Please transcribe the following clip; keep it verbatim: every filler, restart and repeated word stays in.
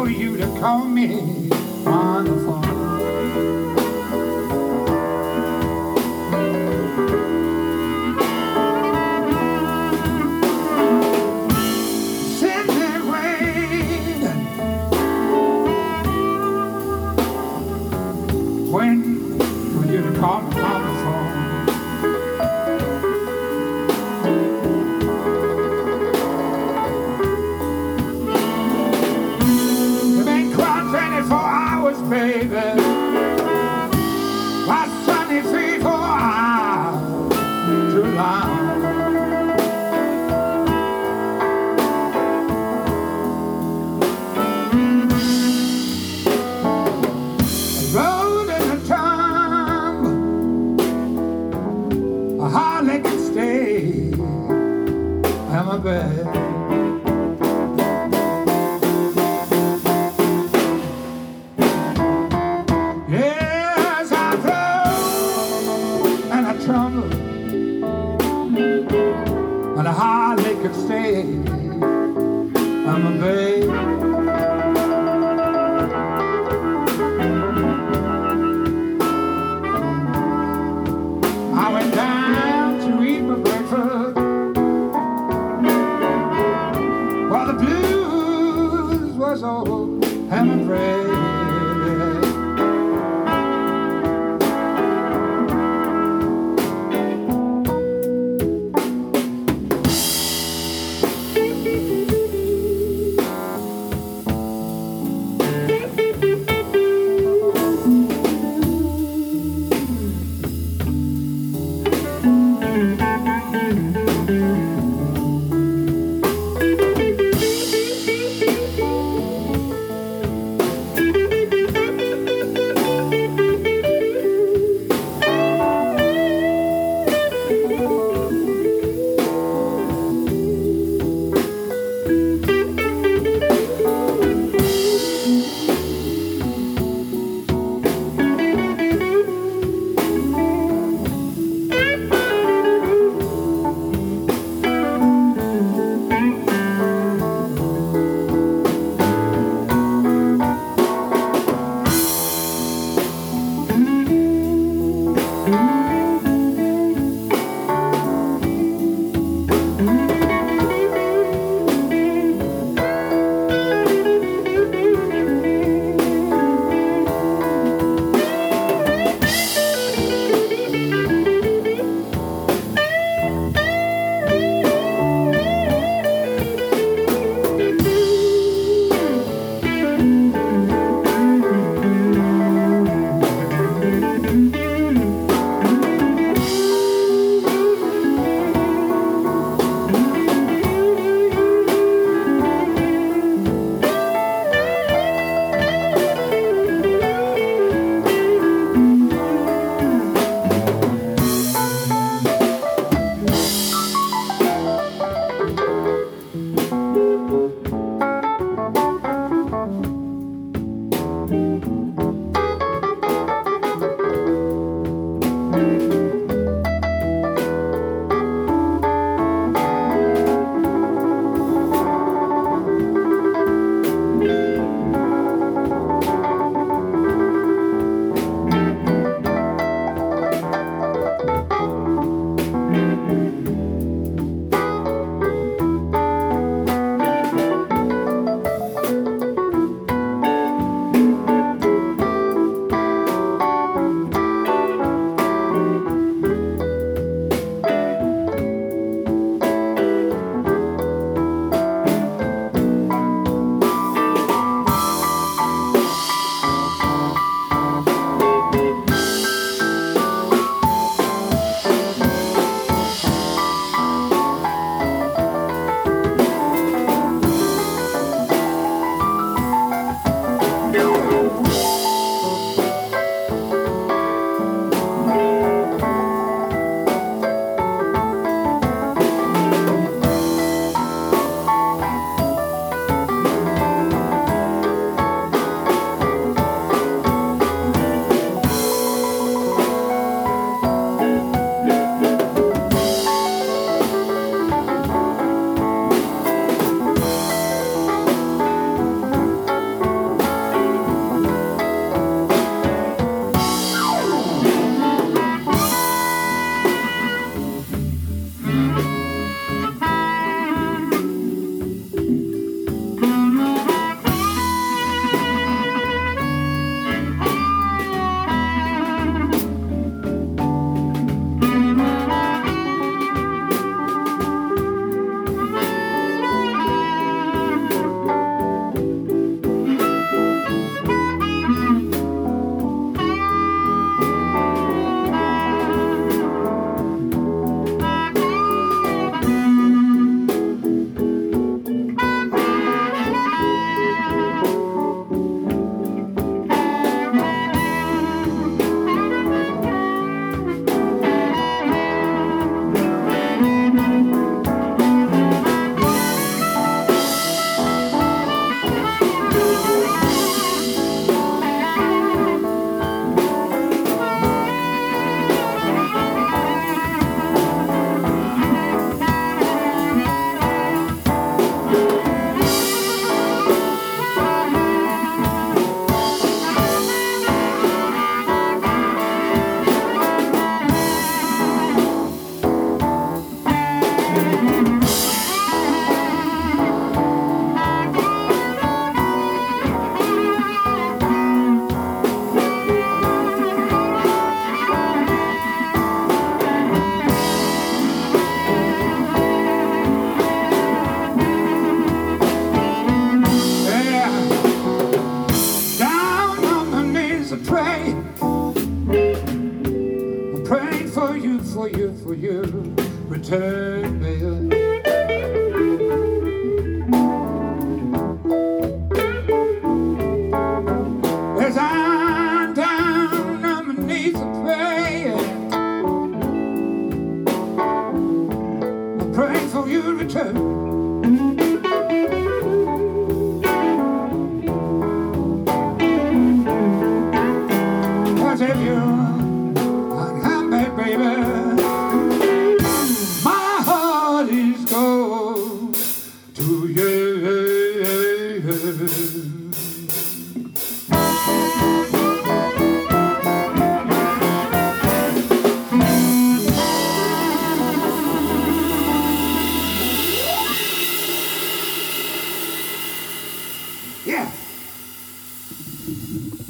for you to call me on the phone. Sitting waiting when for you to call me on the phone. Baby, my sunny feet for hours too long. A road in a tumble, a hardly can stay in my bed. And I hardly could stay. I'm a babe. I went down to eat my breakfast while the blues was old and afraid. return, baby. As I'm down on my knees a praying, I'm praying for you to return. Cause if you're unhappy, baby, my heart is gone to you. Yeah.